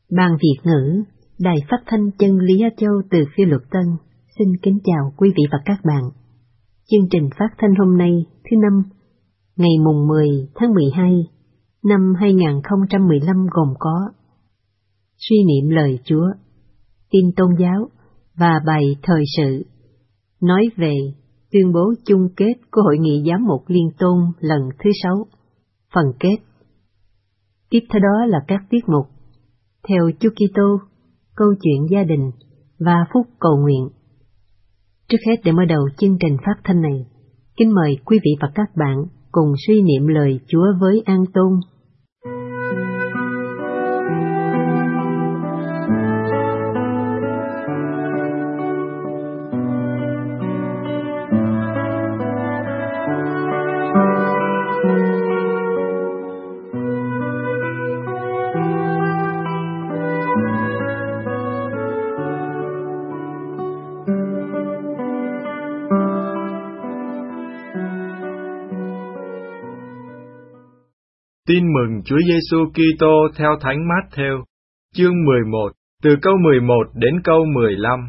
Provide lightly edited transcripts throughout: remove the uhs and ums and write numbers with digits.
Ban Việt ngữ, Đài Phát thanh Chân Lý Á Châu từ Phiêu Luật Tân, xin kính chào quý vị và các bạn. Chương trình phát thanh hôm nay, thứ Năm, ngày mùng 10 tháng 12, năm 2015 gồm có suy niệm lời Chúa, tin tôn giáo và bài thời sự, nói về tuyên bố chung kết của Hội nghị Giám mục Liên tôn lần thứ 6, phần kết. Tiếp theo đó là các tiết mục theo Chúa Kitô, câu chuyện gia đình và phút cầu nguyện. Trước hết, để mở đầu chương trình phát thanh này, kính mời quý vị và các bạn cùng suy niệm lời Chúa với an tôn. Tin mừng Chúa Giêsu Kitô theo Thánh Mát-thêu, chương 11, từ câu 11 đến câu 15.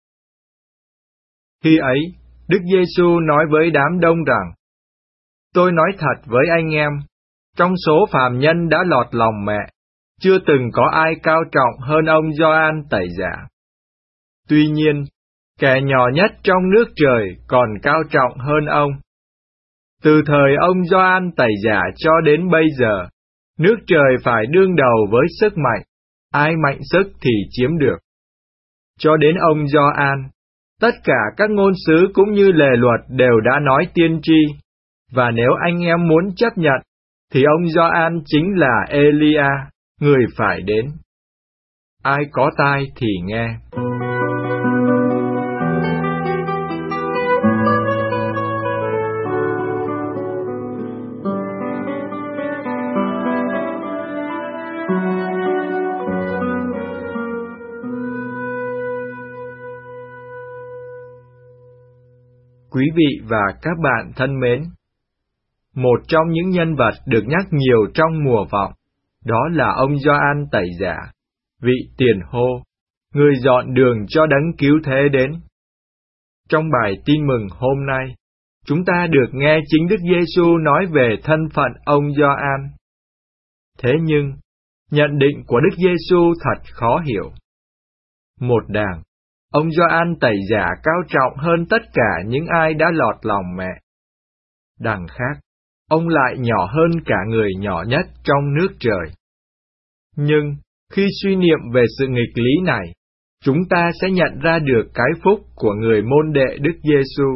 Khi ấy, Đức Giêsu nói với đám đông rằng: Tôi nói thật với anh em, trong số phàm nhân đã lọt lòng mẹ, chưa từng có ai cao trọng hơn ông Gioan Tẩy Giả. Tuy nhiên, kẻ nhỏ nhất trong nước trời còn cao trọng hơn ông. Từ thời ông Gioan Tẩy Giả cho đến bây giờ, nước trời phải đương đầu với sức mạnh, ai mạnh sức thì chiếm được. Cho đến ông Gioan, tất cả các ngôn sứ cũng như lề luật đều đã nói tiên tri, và nếu anh em muốn chấp nhận, thì ông Gioan chính là Elia, người phải đến. Ai có tai thì nghe. Quý vị và các bạn thân mến, một trong những nhân vật được nhắc nhiều trong mùa vọng, đó là ông Gioan Tẩy Giả, vị tiền hô, người dọn đường cho đấng cứu thế đến. Trong bài tin mừng hôm nay, chúng ta được nghe chính Đức Giêsu nói về thân phận ông Gioan. Thế nhưng, nhận định của Đức Giêsu thật khó hiểu. Một đàng, ông Gioan Tẩy Giả cao trọng hơn tất cả những ai đã lọt lòng mẹ. Đằng khác, ông lại nhỏ hơn cả người nhỏ nhất trong nước trời. Nhưng, khi suy niệm về sự nghịch lý này, chúng ta sẽ nhận ra được cái phúc của người môn đệ Đức Giêsu.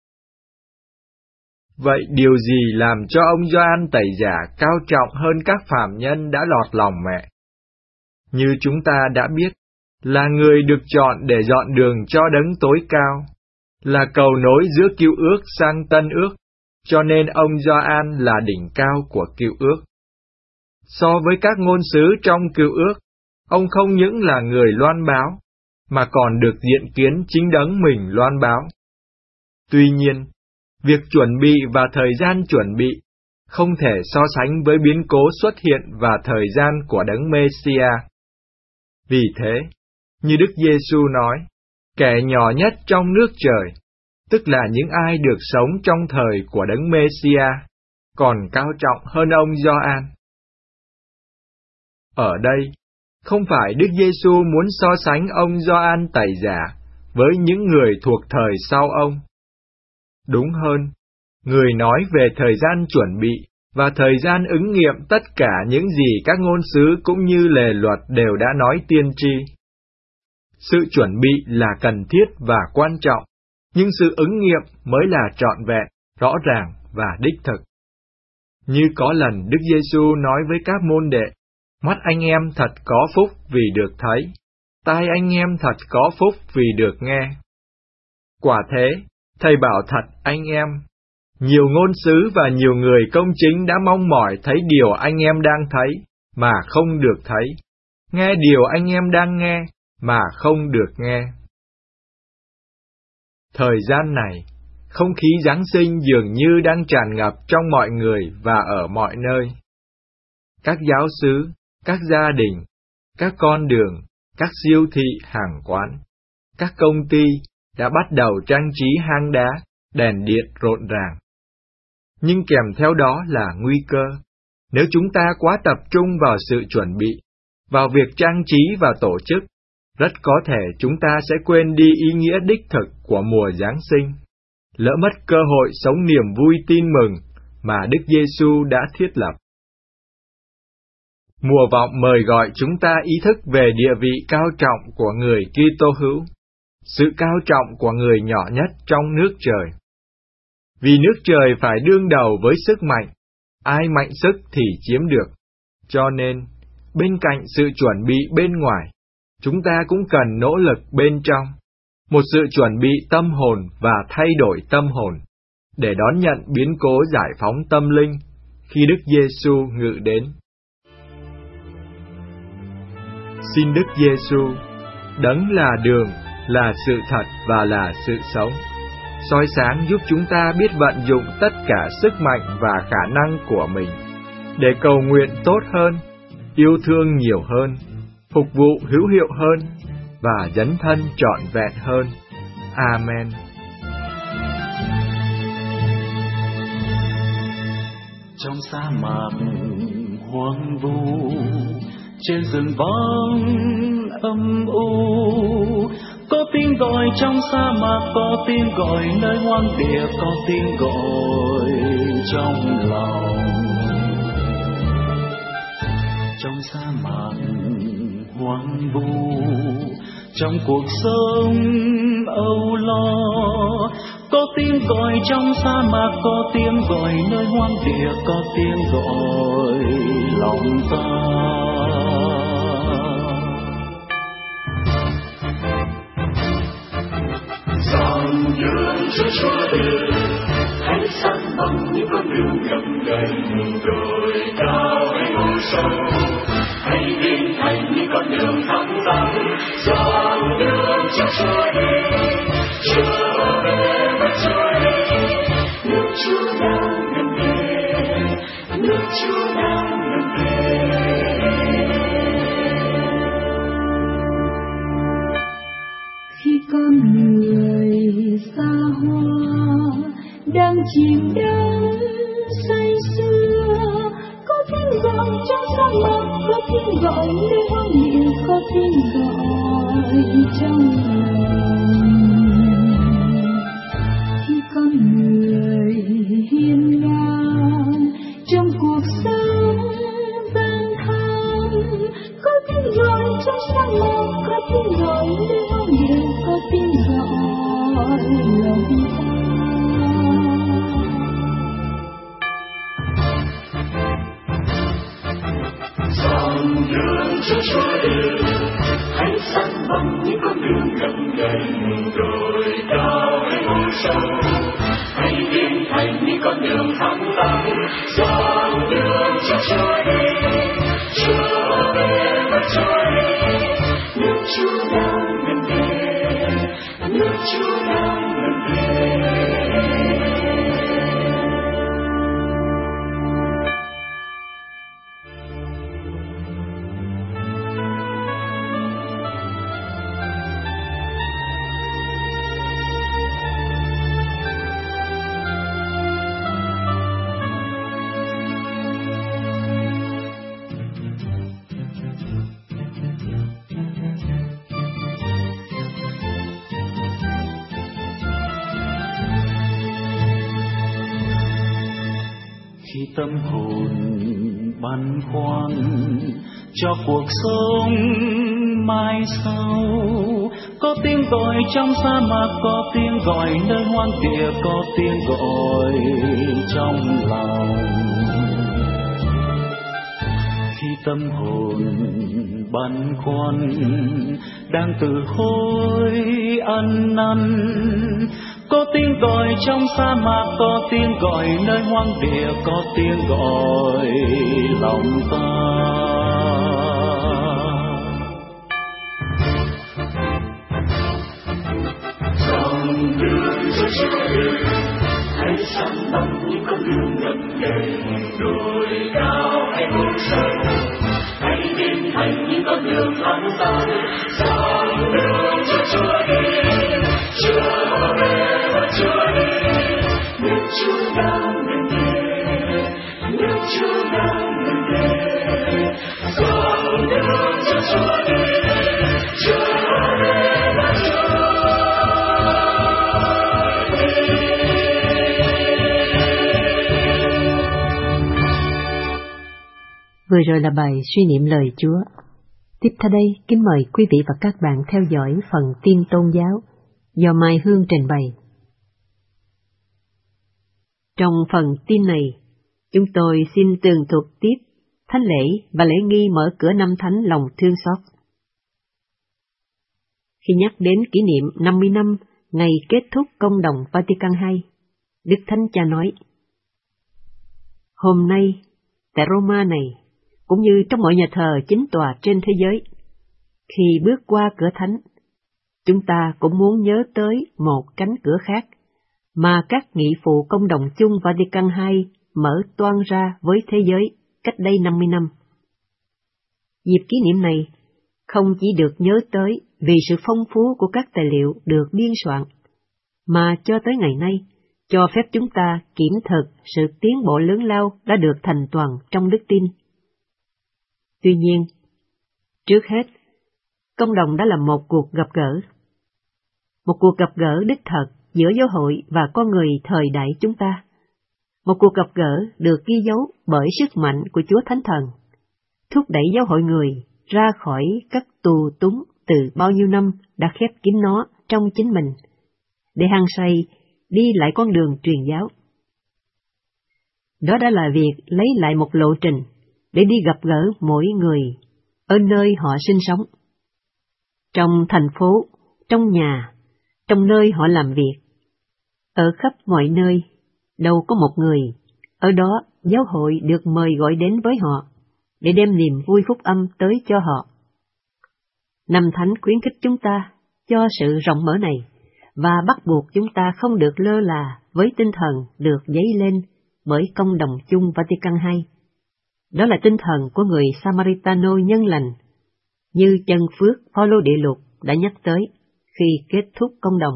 Vậy điều gì làm cho ông Gioan Tẩy Giả cao trọng hơn các phàm nhân đã lọt lòng mẹ? Như chúng ta đã biết, là người được chọn để dọn đường cho đấng tối cao, là cầu nối giữa cựu ước sang tân ước, cho nên ông Gioan là đỉnh cao của cựu ước. So với các ngôn sứ trong cựu ước, ông không những là người loan báo, mà còn được diện kiến chính đấng mình loan báo. Tuy nhiên, việc chuẩn bị và thời gian chuẩn bị không thể so sánh với biến cố xuất hiện và thời gian của đấng Mêsia. Vì thế, như Đức Giêsu nói, kẻ nhỏ nhất trong nước trời, tức là những ai được sống trong thời của đấng Mêsia, còn cao trọng hơn ông Gioan. Ở đây, không phải Đức Giêsu muốn so sánh ông Gioan Tẩy Giả với những người thuộc thời sau ông. Đúng hơn, người nói về thời gian chuẩn bị và thời gian ứng nghiệm tất cả những gì các ngôn sứ cũng như lề luật đều đã nói tiên tri. Sự chuẩn bị là cần thiết và quan trọng, nhưng sự ứng nghiệm mới là trọn vẹn, rõ ràng và đích thực. Như có lần Đức Giêsu nói với các môn đệ, mắt anh em thật có phúc vì được thấy, tai anh em thật có phúc vì được nghe. Quả thế, Thầy bảo thật anh em, nhiều ngôn sứ và nhiều người công chính đã mong mỏi thấy điều anh em đang thấy, mà không được thấy, nghe điều anh em đang nghe, mà không được nghe. Thời gian này, không khí Giáng sinh dường như đang tràn ngập trong mọi người và ở mọi nơi. Các giáo xứ, các gia đình, các con đường, các siêu thị, hàng quán, các công ty đã bắt đầu trang trí hang đá, đèn điện rộn ràng. Nhưng kèm theo đó là nguy cơ. Nếu chúng ta quá tập trung vào sự chuẩn bị, vào việc trang trí và tổ chức, rất có thể chúng ta sẽ quên đi ý nghĩa đích thực của mùa Giáng sinh, lỡ mất cơ hội sống niềm vui tin mừng mà Đức Giêsu đã thiết lập. Mùa vọng mời gọi chúng ta ý thức về địa vị cao trọng của người Kitô hữu, sự cao trọng của người nhỏ nhất trong nước trời. Vì nước trời phải đương đầu với sức mạnh, ai mạnh sức thì chiếm được. Cho nên, bên cạnh sự chuẩn bị bên ngoài, chúng ta cũng cần nỗ lực bên trong, một sự chuẩn bị tâm hồn và thay đổi tâm hồn, để đón nhận biến cố giải phóng tâm linh khi Đức Giêsu ngự đến. Xin Đức Giêsu, Đấng là đường, là sự thật và là sự sống, soi sáng giúp chúng ta biết vận dụng tất cả sức mạnh và khả năng của mình, để cầu nguyện tốt hơn, yêu thương nhiều hơn, phục vụ hữu hiệu hơn, và dấn thân trọn vẹn hơn. Amen. Trong sa mạc hoang vu, trên rừng vắng âm u, có tiếng gọi trong sa mạc, có tiếng gọi nơi hoang địa, có tiếng gọi trong lòng. Trong sa mạc hoang vu, trong cuộc sống âu lo, có tiếng gọi trong sa mạc, có tiếng gọi nơi hoang địa, có tiếng gọi lòng ta. Dòng đường cho Chúa đi, hãy săn bằng những con đường gập ghềnh, đồi cao hay hồ sâu, hãy biến thành những con đường thẳng tắp. Dòng đường cho Chúa đi, Chúa về với Chúa đi, nước Chúa đang gần đến, nước Chúa đang gần đến. Khi con người xa hoa đang chìm đắm say sưa, có tiếng gọi trong sa mạc, có tiếng gọi nơi hoang địa, có tiếng gọi trong lòng. Khi con người hiên ngang trong cuộc sống gian nan, có tiếng gọi trong sa mạc, có tiếng gọi nơi hoang địa, có tiếng gọi lòng ta. Dòng đường cho Chúa đi, hãy săn bằng những con đường gập ghềnh, đồi cao hay hồ sâu, hãy biến thành những con đường thẳng tắp. Dòng đường cho Chúa đi, Chúa về với Chúa đi, nước Chúa đang gần đến, nước Chúa đang gần đến. Khi tâm hồn băn khoăn cho cuộc sống mai sau, có tiếng gọi trong sa mạc, có tiếng gọi nơi hoang địa, có tiếng gọi trong lòng. Khi tâm hồn băn khoăn đang tự hối ăn năn, có tiếng gọi trong sa mạc, có tiếng gọi nơi hoang địa, có tiếng gọi lòng ta. Dòng đường cho Chúa đi, hãy săn bằng những con đường gập ghềnh, đồi cao hay hồ sâu, hãy biến thành những con đường dòng đường cho Chúa đi, Chúa về và Chúa đi. Nước Chúa đang gần kề, nước Chúa đang gần kề, dòng đường cho Chúa đi, Chúa về và Chúa đi. Vừa rồi là bài suy niệm lời Chúa. Tiếp theo đây, kính mời quý vị và các bạn theo dõi phần tin tôn giáo do Mai Hương trình bày. Trong phần tin này, chúng tôi xin tường thuật tiếp thánh lễ và lễ nghi mở cửa năm thánh lòng thương xót. Khi nhắc đến kỷ niệm 50 năm ngày kết thúc Công đồng Vatican II, Đức Thánh Cha nói: hôm nay, tại Roma này, cũng như trong mọi nhà thờ chính tòa trên thế giới, khi bước qua cửa thánh, chúng ta cũng muốn nhớ tới một cánh cửa khác mà các nghị phụ Công đồng chung Vatican II mở toang ra với thế giới cách đây 50 năm. Dịp kỷ niệm này không chỉ được nhớ tới vì sự phong phú của các tài liệu được biên soạn, mà cho tới ngày nay cho phép chúng ta kiểm thực sự tiến bộ lớn lao đã được thành toàn trong đức tin. Tuy nhiên, trước hết, Công đồng đã là một cuộc gặp gỡ. Một cuộc gặp gỡ đích thực giữa giáo hội và con người thời đại chúng ta. Một cuộc gặp gỡ được ghi dấu bởi sức mạnh của Chúa Thánh Thần, thúc đẩy giáo hội người ra khỏi các tù túng từ bao nhiêu năm đã khép kín nó trong chính mình, để hăng say đi lại con đường truyền giáo. Đó đã là việc lấy lại một lộ trình để đi gặp gỡ mỗi người ở nơi họ sinh sống. Trong thành phố, trong nhà, trong nơi họ làm việc, ở khắp mọi nơi, đâu có một người, ở đó giáo hội được mời gọi đến với họ, để đem niềm vui phúc âm tới cho họ. Năm thánh khuyến khích chúng ta cho sự rộng mở này, và bắt buộc chúng ta không được lơ là với tinh thần được dấy lên bởi Công đồng chung Vatican II. Đó là tinh thần của người Samaritano nhân lành, như chân phước Phaolô Địa Lục đã nhắc tới khi kết thúc công đồng.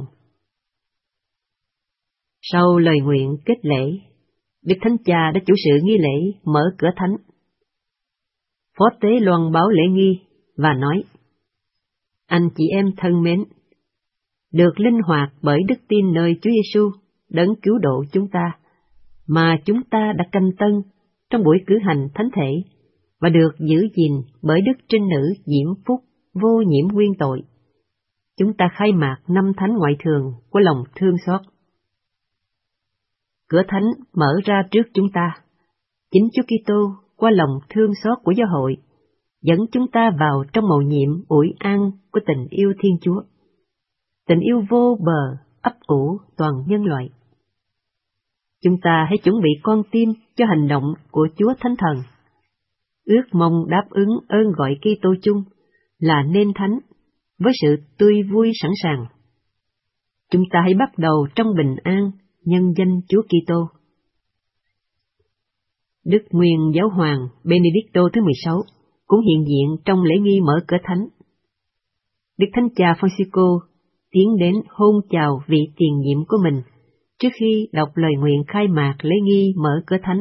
Sau lời nguyện kết lễ, Đức Thánh Cha đã chủ sự nghi lễ mở cửa thánh. Phó tế loan báo lễ nghi và nói: anh chị em thân mến, được linh hoạt bởi đức tin nơi Chúa Giêsu đấng cứu độ chúng ta, mà chúng ta đã canh tân trong buổi cử hành thánh thể, và được giữ gìn bởi đức trinh nữ diễm phúc vô nhiễm nguyên tội. Chúng ta khai mạc năm thánh ngoại thường của lòng thương xót. Cửa thánh mở ra trước chúng ta. Chính Chúa Kitô qua lòng thương xót của giáo hội dẫn chúng ta vào trong mầu nhiệm ủi an của tình yêu Thiên Chúa, tình yêu vô bờ ấp ủ toàn nhân loại. Chúng ta hãy chuẩn bị con tim cho hành động của Chúa Thánh Thần, ước mong đáp ứng ơn gọi Kitô chung là nên thánh với sự tươi vui sẵn sàng. Chúng ta hãy bắt đầu trong bình an nhân danh Chúa Kitô. Đức Nguyên Giáo hoàng Benedicto thứ 16 cũng hiện diện trong lễ nghi mở cửa thánh. Đức Thánh Cha Francisco tiến đến hôn chào vị tiền nhiệm của mình trước khi đọc lời nguyện khai mạc lễ nghi mở cửa thánh.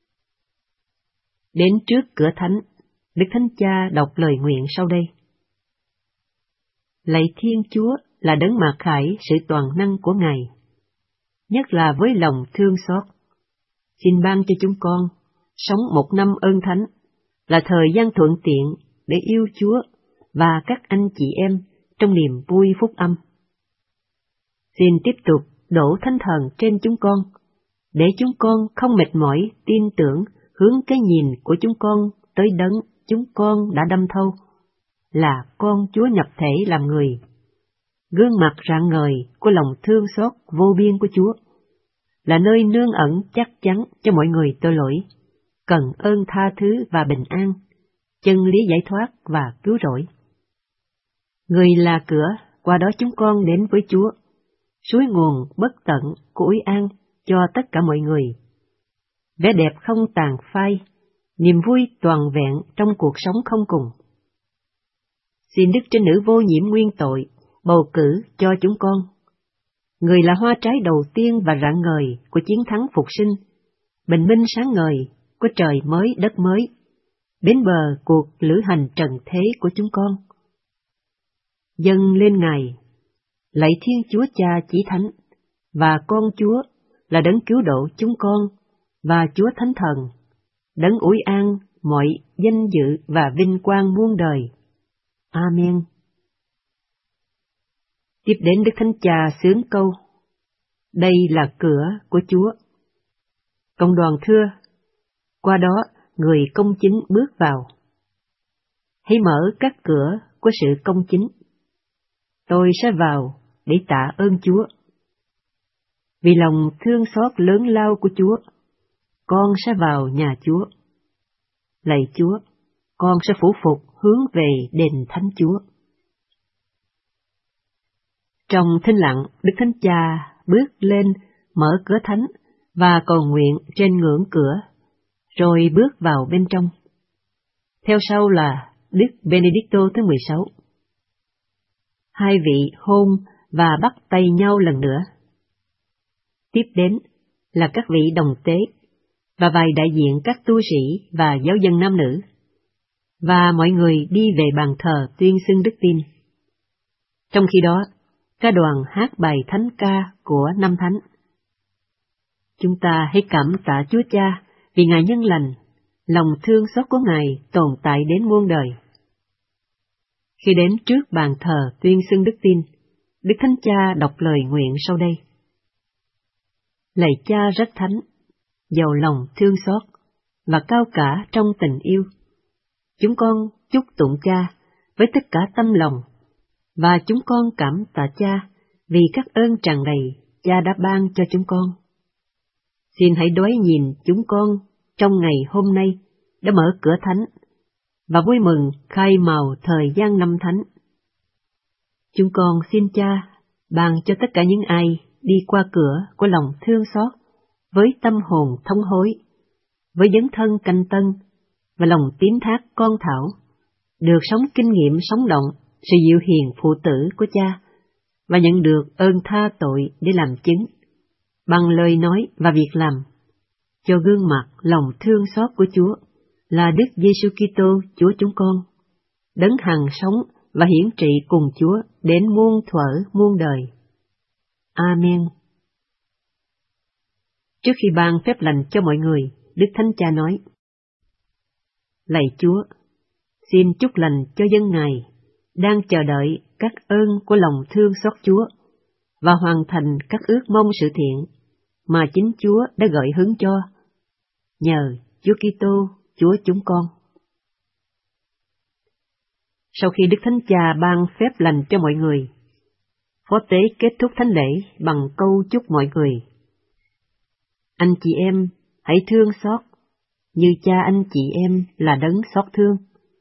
Đến trước cửa thánh, Đức Thánh Cha đọc lời nguyện sau đây: Lạy Thiên Chúa là đấng mặc khải sự toàn năng của Ngài, nhất là với lòng thương xót. Xin ban cho chúng con sống một năm ơn thánh, là thời gian thuận tiện để yêu Chúa và các anh chị em trong niềm vui phúc âm. Xin tiếp tục đổ Thánh Thần trên chúng con, để chúng con không mệt mỏi tin tưởng hướng cái nhìn của chúng con tới đấng chúng con đã đâm thâu, là con Chúa nhập thể làm người, gương mặt rạng ngời của lòng thương xót vô biên của Chúa, là nơi nương ẩn chắc chắn cho mọi người tội lỗi, cần ơn tha thứ và bình an, chân lý giải thoát và cứu rỗi. Người là cửa, qua đó chúng con đến với Chúa, suối nguồn bất tận của ủi an cho tất cả mọi người. Vẻ đẹp không tàn phai, niềm vui toàn vẹn trong cuộc sống không cùng. xin Đức Trinh Nữ vô nhiễm nguyên tội bầu cử cho chúng con. Người là hoa trái đầu tiên và rạng ngời của chiến thắng phục sinh, bình minh sáng ngời của trời mới đất mới, bến bờ cuộc lữ hành trần thế của chúng con. Dâng lên Ngài, lạy Thiên Chúa Cha Chí Thánh, và con Chúa là đấng cứu độ chúng con, và Chúa Thánh Thần, đấng ủi an mọi danh dự và vinh quang muôn đời. Amen. Tiếp đến Đức Thánh Cha xướng câu: Đây là cửa của Chúa. Cộng đoàn thưa: Qua đó người công chính bước vào. Hãy mở các cửa của sự công chính. Tôi sẽ vào để tạ ơn Chúa. Vì lòng thương xót lớn lao của Chúa, con sẽ vào nhà Chúa. Lạy Chúa, con sẽ phủ phục hướng về đền Thánh Chúa. Trong thinh lặng, Đức Thánh Cha bước lên mở cửa thánh và cầu nguyện trên ngưỡng cửa, rồi bước vào bên trong. Theo sau là Đức Benedicto thứ 16. Hai vị hôn và bắt tay nhau lần nữa. Tiếp đến là các vị đồng tế và vài đại diện các tu sĩ và giáo dân nam nữ, và mọi người đi về bàn thờ tuyên xưng đức tin. Trong khi đó, ca đoàn hát bài thánh ca của năm thánh. Chúng ta hãy cảm tạ Chúa Cha vì Ngài nhân lành, lòng thương xót của Ngài tồn tại đến muôn đời. Khi đến trước bàn thờ tuyên xưng đức tin, Đức Thánh Cha đọc lời nguyện sau đây: Lạy Cha rất thánh, giàu lòng thương xót và cao cả trong tình yêu, chúng con chúc tụng Cha với tất cả tâm lòng, và chúng con cảm tạ Cha vì các ơn tràn đầy Cha đã ban cho chúng con. Xin hãy đoái nhìn chúng con trong ngày hôm nay đã mở cửa thánh và vui mừng khai mào thời gian năm thánh. Chúng con xin Cha ban cho tất cả những ai đi qua cửa của lòng thương xót với tâm hồn thống hối, với dấn thân canh tân và lòng tín thác con thảo, được sống kinh nghiệm sống động sự dịu hiền phụ tử của Cha và nhận được ơn tha tội để làm chứng bằng lời nói và việc làm cho gương mặt lòng thương xót của Chúa là Đức Giêsu Kitô Chúa chúng con, đấng hằng sống và hiển trị cùng Chúa đến muôn thuở muôn đời. Amen. Trước khi ban phép lành cho mọi người, Đức Thánh Cha nói: Lạy Chúa, xin chúc lành cho dân Ngài đang chờ đợi các ơn của lòng thương xót Chúa và hoàn thành các ước mong sự thiện mà chính Chúa đã gợi hứng cho, nhờ Chúa Kitô Chúa chúng con. Sau khi Đức Thánh Cha ban phép lành cho mọi người, Phó Tế kết thúc thánh lễ bằng câu chúc mọi người: Anh chị em hãy thương xót như Cha anh chị em là đấng xót thương.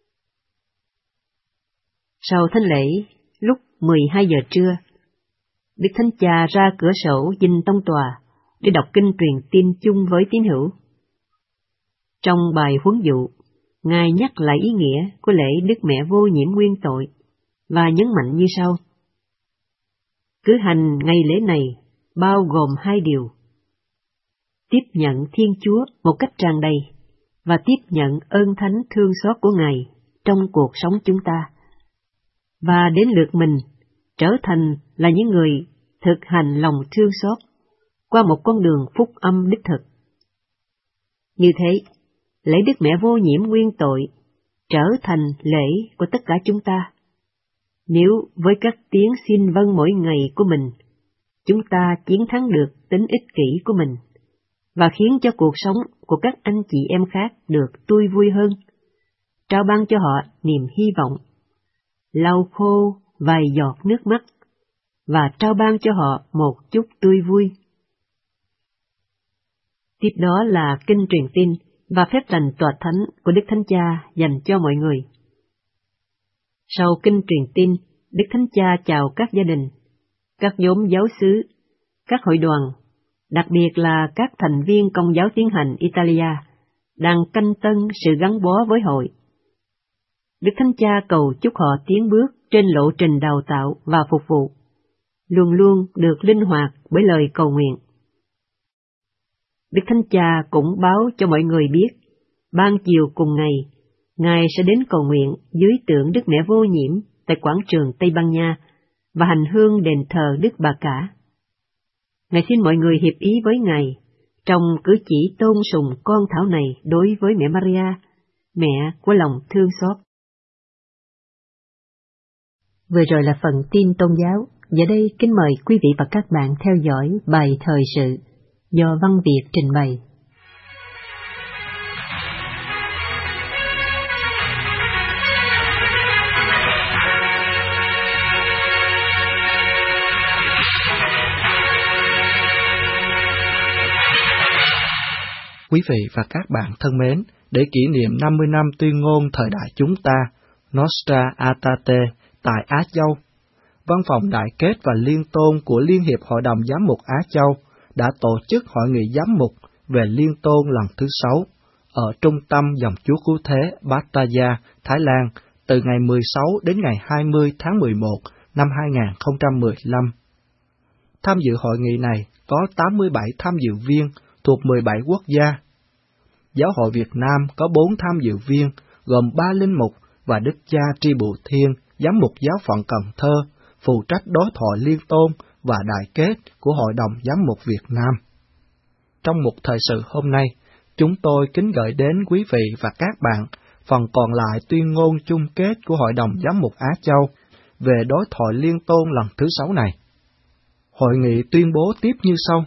Sau thánh lễ, lúc 12 giờ trưa, Đức Thánh Cha ra cửa sổ dinh tông tòa để đọc kinh truyền tin chung với tín hữu. Trong bài huấn dụ, Ngài nhắc lại ý nghĩa của lễ Đức Mẹ vô nhiễm nguyên tội và nhấn mạnh như sau: Cử hành ngày lễ này bao gồm hai điều: tiếp nhận Thiên Chúa một cách tràn đầy và tiếp nhận ơn thánh thương xót của Ngài trong cuộc sống chúng ta, và đến lượt mình trở thành là những người thực hành lòng thương xót qua một con đường phúc âm đích thực. Như thế, lễ Đức Mẹ vô nhiễm nguyên tội trở thành lễ của tất cả chúng ta. Nếu với các tiếng xin vâng mỗi ngày của mình, chúng ta chiến thắng được tính ích kỷ của mình và khiến cho cuộc sống của các anh chị em khác được tươi vui hơn, trao ban cho họ niềm hy vọng, lau khô vài giọt nước mắt và trao ban cho họ một chút tươi vui. Tiếp đó là kinh truyền tin và phép lành tòa thánh của Đức Thánh Cha dành cho mọi người. Sau kinh truyền tin, Đức Thánh Cha chào các gia đình, các nhóm giáo xứ, các hội đoàn, đặc biệt là các thành viên Công giáo tiến hành Italia đang canh tân sự gắn bó với hội. Đức Thánh Cha cầu chúc họ tiến bước trên lộ trình đào tạo và phục vụ, luôn luôn được linh hoạt bởi lời cầu nguyện. Đức Thánh Cha cũng báo cho mọi người biết, ban chiều cùng ngày, Ngài sẽ đến cầu nguyện dưới tượng Đức Mẹ Vô Nhiễm tại quảng trường Tây Ban Nha và hành hương đền thờ Đức Bà Cả. Ngài xin mọi người hiệp ý với Ngài trong cử chỉ tôn sùng con thảo này đối với mẹ Maria, mẹ của lòng thương xót. Vừa rồi là phần tin tôn giáo. Giờ đây kính mời quý vị và các bạn theo dõi bài thời sự do Văn Việt trình bày. Quý vị và các bạn thân mến, để kỷ niệm 50 năm tuyên ngôn thời đại chúng ta, Nostra Aetate, tại Á Châu, Văn phòng Đại kết và Liên tôn của Liên hiệp Hội đồng Giám mục Á Châu đã tổ chức hội nghị giám mục về Liên tôn lần thứ 6 ở trung tâm dòng Chúa Cứu Thế Pattaya, Thái Lan, từ ngày 16 đến ngày 20 tháng 11 năm 2015. Tham dự hội nghị này có 87 tham dự viên thuộc 17 quốc gia. Giáo hội Việt Nam có 4 tham dự viên, gồm 3 linh mục và Đức cha Tri Bù Thiên, giám mục giáo phận Cần Thơ, phụ trách đối thoại liên tôn và đại kết của Hội đồng Giám mục Việt Nam. Trong mục thời sự hôm nay, chúng tôi kính gửi đến quý vị và các bạn phần còn lại tuyên ngôn chung kết của Hội đồng Giám mục Á Châu về đối thoại liên tôn lần thứ 6 này. Hội nghị tuyên bố tiếp như sau.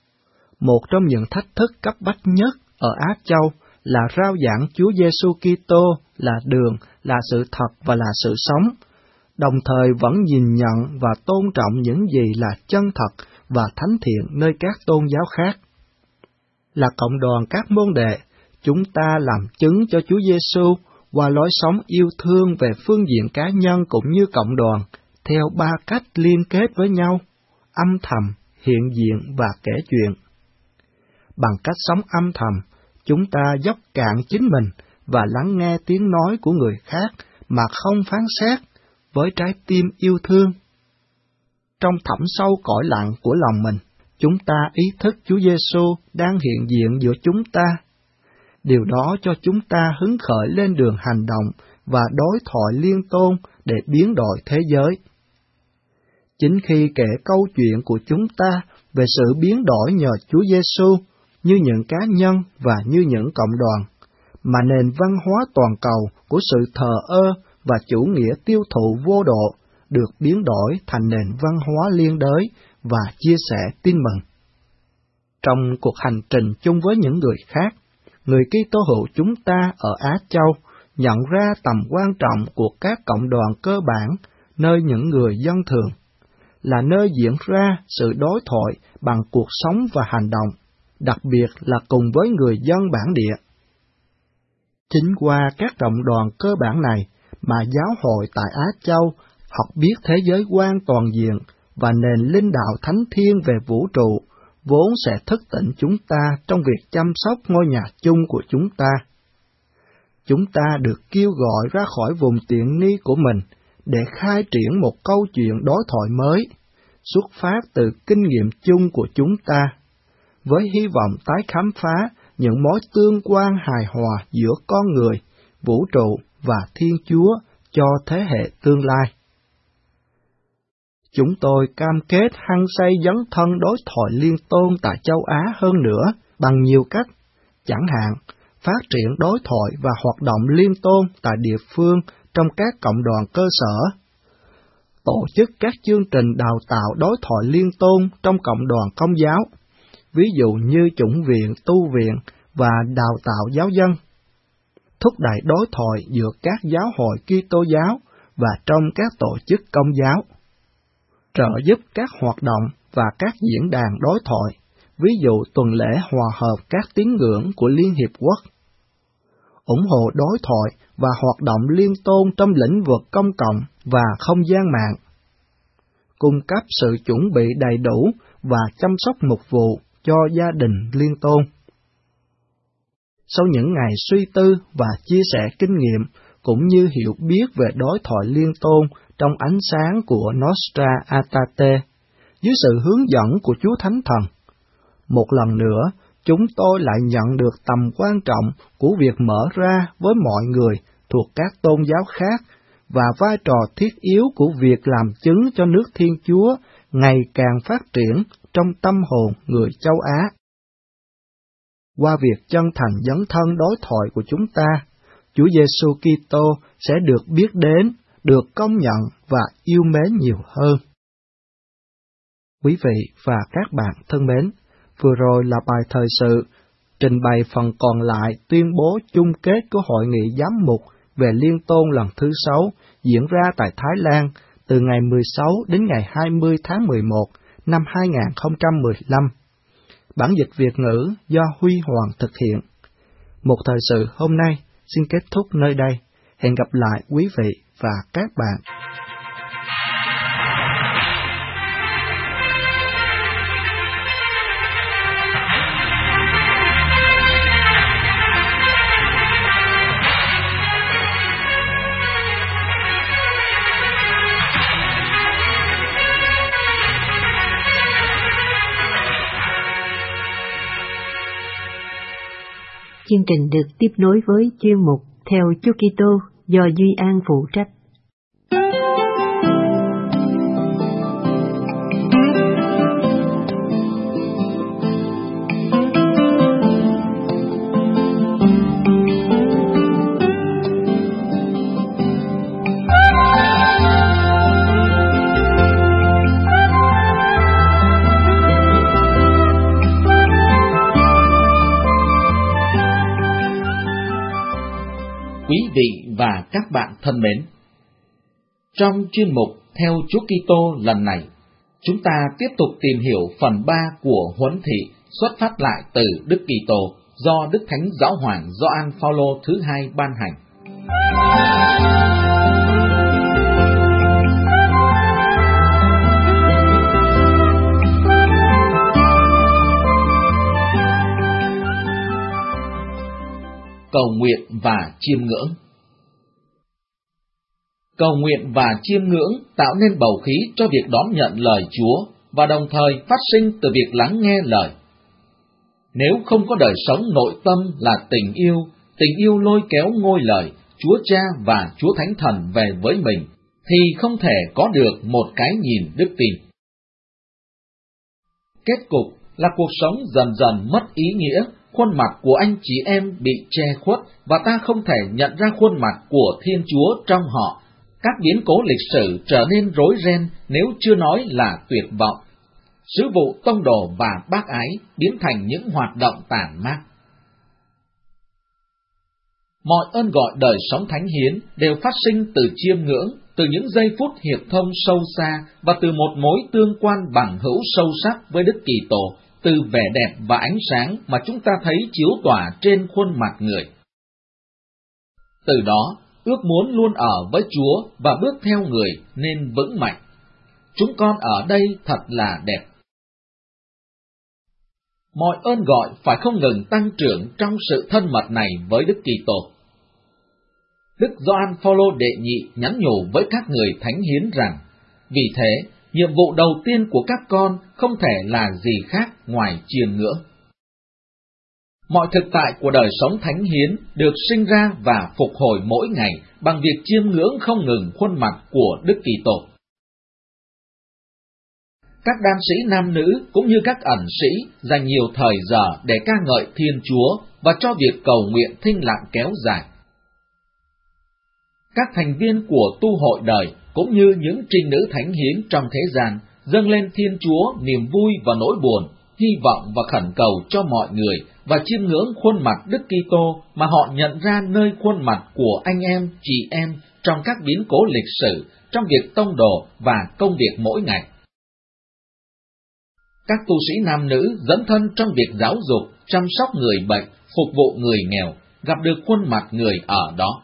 Một trong những thách thức cấp bách nhất ở Á Châu là rao giảng Chúa Giêsu Kitô là đường, là sự thật và là sự sống, đồng thời vẫn nhìn nhận và tôn trọng những gì là chân thật và thánh thiện nơi các tôn giáo khác. Là cộng đoàn các môn đệ, chúng ta làm chứng cho Chúa Giêsu qua lối sống yêu thương về phương diện cá nhân cũng như cộng đoàn, theo 3 cách liên kết với nhau: âm thầm, hiện diện và kể chuyện. Bằng cách sống âm thầm, chúng ta dốc cạn chính mình và lắng nghe tiếng nói của người khác mà không phán xét, với trái tim yêu thương. Trong thẳm sâu cõi lặng của lòng mình, chúng ta ý thức Chúa Giêsu đang hiện diện giữa chúng ta. Điều đó cho chúng ta hứng khởi lên đường hành động và đối thoại liên tôn để biến đổi thế giới. Chính khi kể câu chuyện của chúng ta về sự biến đổi nhờ Chúa Giêsu, như những cá nhân và như những cộng đoàn, mà nền văn hóa toàn cầu của sự thờ ơ và chủ nghĩa tiêu thụ vô độ được biến đổi thành nền văn hóa liên đới và chia sẻ tin mừng. Trong cuộc hành trình chung với những người khác, người Kitô hữu chúng ta ở Á Châu nhận ra tầm quan trọng của các cộng đoàn cơ bản nơi những người dân thường, là nơi diễn ra sự đối thoại bằng cuộc sống và hành động, đặc biệt là cùng với người dân bản địa. Chính qua các cộng đoàn cơ bản này mà giáo hội tại Á Châu học biết thế giới quan toàn diện và nền linh đạo thánh thiên về vũ trụ, vốn sẽ thức tỉnh chúng ta trong việc chăm sóc ngôi nhà chung của chúng ta. Chúng ta được kêu gọi ra khỏi vùng tiện nghi của mình để khai triển một câu chuyện đối thoại mới, xuất phát từ kinh nghiệm chung của chúng ta, với hy vọng tái khám phá những mối tương quan hài hòa giữa con người, vũ trụ và Thiên Chúa cho thế hệ tương lai. Chúng tôi cam kết hăng say dấn thân đối thoại liên tôn tại châu Á hơn nữa bằng nhiều cách, chẳng hạn phát triển đối thoại và hoạt động liên tôn tại địa phương trong các cộng đoàn cơ sở, tổ chức các chương trình đào tạo đối thoại liên tôn trong cộng đoàn Công giáo, ví dụ như chủng viện, tu viện và đào tạo giáo dân, thúc đẩy đối thoại giữa các giáo hội Kitô giáo và trong các tổ chức Công giáo, trợ giúp các hoạt động và các diễn đàn đối thoại, ví dụ tuần lễ hòa hợp các tín ngưỡng của Liên Hiệp Quốc, ủng hộ đối thoại và hoạt động liên tôn trong lĩnh vực công cộng và không gian mạng, cung cấp sự chuẩn bị đầy đủ và chăm sóc mục vụ cho gia đình liên tôn. Sau những ngày suy tư và chia sẻ kinh nghiệm, cũng như hiểu biết về đối thoại liên tôn trong ánh sáng của Nostra Aetate, dưới sự hướng dẫn của Chúa Thánh Thần. Một lần nữa, chúng tôi lại nhận được tầm quan trọng của việc mở ra với mọi người thuộc các tôn giáo khác và vai trò thiết yếu của việc làm chứng cho nước Thiên Chúa ngày càng phát triển trong tâm hồn người châu Á. Qua việc chân thành dấn thân đối thoại của chúng ta, Chúa Giêsu Kitô sẽ được biết đến, được công nhận và yêu mến nhiều hơn. Quý vị và các bạn thân mến, vừa rồi là bài thời sự trình bày phần còn lại tuyên bố chung kết của Hội nghị Giám mục về Liên tôn lần thứ 6 diễn ra tại Thái Lan từ ngày 16 đến ngày 20 tháng 11 năm 2015. Bản dịch Việt ngữ do Huy Hoàng thực hiện. Một thời sự hôm nay xin kết thúc nơi đây. Hẹn gặp lại quý vị và các bạn. Chương trình được tiếp nối với chuyên mục Theo Chúa Kitô do Duy An phụ trách. Quý vị và các bạn thân mến, trong chuyên mục Theo Chúa Kitô lần này, chúng ta tiếp tục tìm hiểu phần 3 của huấn thị xuất phát lại từ Đức Kitô do Đức Thánh Giáo Hoàng Gioan Phaolô thứ 2 ban hành. Cầu nguyện và chiêm ngưỡng. Cầu nguyện và chiêm ngưỡng tạo nên bầu khí cho việc đón nhận lời Chúa và đồng thời phát sinh từ việc lắng nghe lời. Nếu không có đời sống nội tâm là tình yêu lôi kéo ngôi lời Chúa Cha và Chúa Thánh Thần về với mình, thì không thể có được một cái nhìn đức tin. Kết cục là cuộc sống dần dần mất ý nghĩa, khuôn mặt của anh chị em bị che khuất và ta không thể nhận ra khuôn mặt của Thiên Chúa trong họ. Các biến cố lịch sử trở nên rối ren nếu chưa nói là tuyệt vọng. Sứ vụ tông đồ và bác ái biến thành những hoạt động tàn mát. Mọi ơn gọi đời sống thánh hiến đều phát sinh từ chiêm ngưỡng, từ những giây phút hiệp thông sâu xa và từ một mối tương quan bằng hữu sâu sắc với Đức Kitô, từ vẻ đẹp và ánh sáng mà chúng ta thấy chiếu tỏa trên khuôn mặt người. Từ đó, ước muốn luôn ở với Chúa và bước theo người nên vững mạnh. Chúng con ở đây thật là đẹp. Mọi ơn gọi phải không ngừng tăng trưởng trong sự thân mật này với Đức Kitô. Đức Gioan Phaolô đệ nhị nhắn nhủ với các người thánh hiến rằng, vì thế, nhiệm vụ đầu tiên của các con không thể là gì khác ngoài chiêm ngưỡng. Mọi thực tại của đời sống thánh hiến được sinh ra và phục hồi mỗi ngày bằng việc chiêm ngưỡng không ngừng khuôn mặt của Đức Kitô. Các đan sĩ nam nữ cũng như các ẩn sĩ dành nhiều thời giờ để ca ngợi Thiên Chúa và cho việc cầu nguyện thinh lặng kéo dài. Các thành viên của tu hội đời cũng như những trinh nữ thánh hiến trong thế gian dâng lên Thiên Chúa niềm vui và nỗi buồn, hy vọng và khẩn cầu cho mọi người và chiêm ngưỡng khuôn mặt Đức Kitô mà họ nhận ra nơi khuôn mặt của anh em, chị em trong các biến cố lịch sử, trong việc tông đồ và công việc mỗi ngày. Các tu sĩ nam nữ dấn thân trong việc giáo dục, chăm sóc người bệnh, phục vụ người nghèo, gặp được khuôn mặt người ở đó.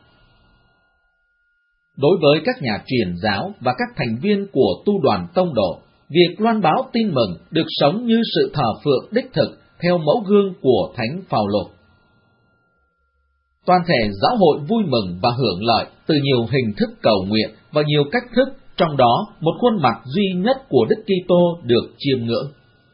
Đối với các nhà truyền giáo và các thành viên của tu đoàn tông đồ, việc loan báo tin mừng được sống như sự thờ phượng đích thực theo mẫu gương của Thánh Phaolô. Toàn thể giáo hội vui mừng và hưởng lợi từ nhiều hình thức cầu nguyện và nhiều cách thức, trong đó một khuôn mặt duy nhất của Đức Kitô được chiêm ngưỡng.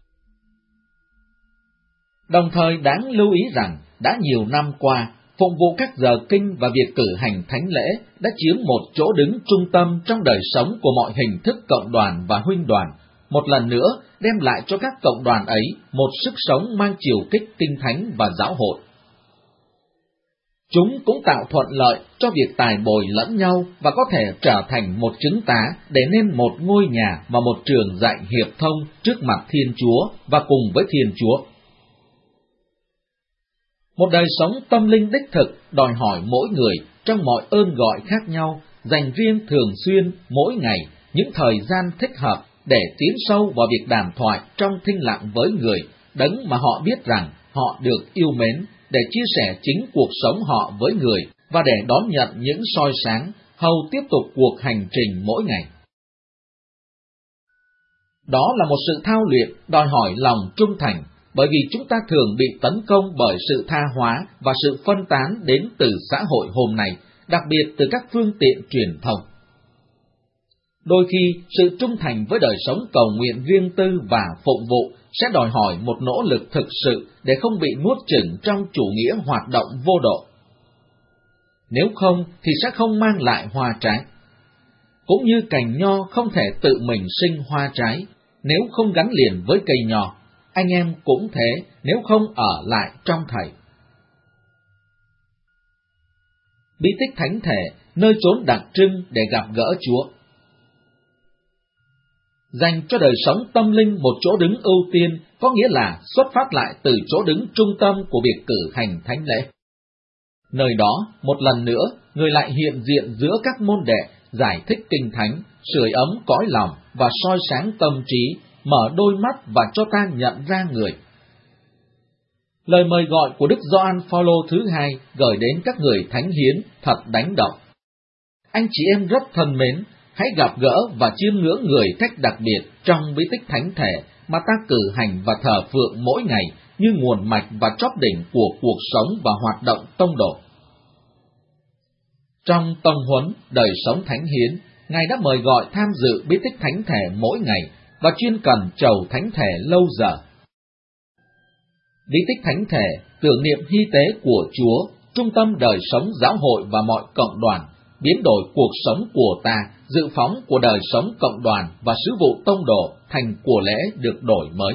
Đồng thời đáng lưu ý rằng, đã nhiều năm qua, phụng vụ các giờ kinh và việc cử hành thánh lễ đã chiếm một chỗ đứng trung tâm trong đời sống của mọi hình thức cộng đoàn và huynh đoàn, một lần nữa đem lại cho các cộng đoàn ấy một sức sống mang chiều kích kinh thánh và giáo hội. Chúng cũng tạo thuận lợi cho việc tài bồi lẫn nhau và có thể trở thành một chứng tá để nên một ngôi nhà và một trường dạy hiệp thông trước mặt Thiên Chúa và cùng với Thiên Chúa. Một đời sống tâm linh đích thực đòi hỏi mỗi người trong mọi ơn gọi khác nhau, dành riêng thường xuyên mỗi ngày những thời gian thích hợp để tiến sâu vào việc đàm thoại trong thinh lặng với người, đấng mà họ biết rằng họ được yêu mến, để chia sẻ chính cuộc sống họ với người và để đón nhận những soi sáng, hầu tiếp tục cuộc hành trình mỗi ngày. Đó là một sự thao luyện đòi hỏi lòng trung thành, bởi vì chúng ta thường bị tấn công bởi sự tha hóa và sự phân tán đến từ xã hội hôm nay, đặc biệt từ các phương tiện truyền thông. Đôi khi, sự trung thành với đời sống cầu nguyện riêng tư và phụng vụ sẽ đòi hỏi một nỗ lực thực sự để không bị nuốt chửng trong chủ nghĩa hoạt động vô độ. Nếu không thì sẽ không mang lại hoa trái. Cũng như cành nho không thể tự mình sinh hoa trái nếu không gắn liền với cây nho, anh em cũng thế nếu không ở lại trong Thầy. Bí tích thánh thể, nơi chốn đặc trưng để gặp gỡ Chúa. Dành cho đời sống tâm linh một chỗ đứng ưu tiên có nghĩa là xuất phát lại từ chỗ đứng trung tâm của việc cử hành thánh lễ. Nơi đó, một lần nữa, người lại hiện diện giữa các môn đệ, giải thích kinh thánh, sưởi ấm cõi lòng và soi sáng tâm trí, mở đôi mắt và cho ta nhận ra người. Lời mời gọi của Đức Gioan Phaolô thứ hai gửi đến các người thánh hiến thật đánh động. Anh chị em rất thân mến, hãy gặp gỡ và chiêm ngưỡng người cách đặc biệt trong bí tích thánh thể mà ta cử hành và thờ phượng mỗi ngày như nguồn mạch và chóp đỉnh của cuộc sống và hoạt động tông đồ. Trong tông huấn đời sống thánh hiến, Ngài đã mời gọi tham dự bí tích thánh thể mỗi ngày và chuyên cần trầu thánh thể lâu giờ. Bí tích thánh thể tưởng niệm hy tế của Chúa, trung tâm đời sống giáo hội và mọi cộng đoàn, biến đổi cuộc sống của ta, dự phóng của đời sống cộng đoàn và sứ vụ tông đồ thành của lễ được đổi mới.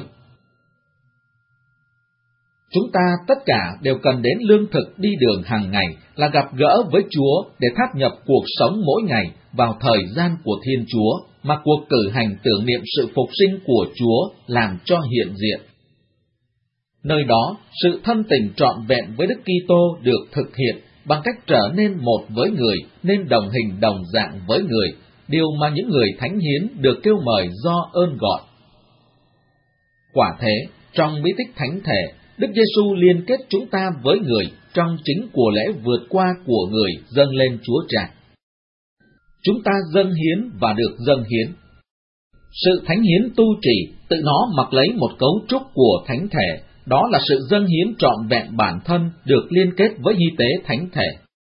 Chúng ta tất cả đều cần đến lương thực đi đường hàng ngày là gặp gỡ với Chúa để tháp nhập cuộc sống mỗi ngày vào thời gian của Thiên Chúa mà cuộc cử hành tưởng niệm sự phục sinh của Chúa làm cho hiện diện. Nơi đó, sự thân tình trọn vẹn với Đức Kitô được thực hiện bằng cách trở nên một với người, nên đồng hình đồng dạng với người, điều mà những người thánh hiến được kêu mời do ơn gọi. Quả thế, trong bí tích thánh thể, Đức Giêsu liên kết chúng ta với người trong chính của lễ vượt qua của người dâng lên Chúa Cha. Chúng ta dâng hiến và được dâng hiến. Sự thánh hiến tu trì tự nó mặc lấy một cấu trúc của thánh thể, đó là sự dâng hiến trọn vẹn bản thân được liên kết với hy tế thánh thể.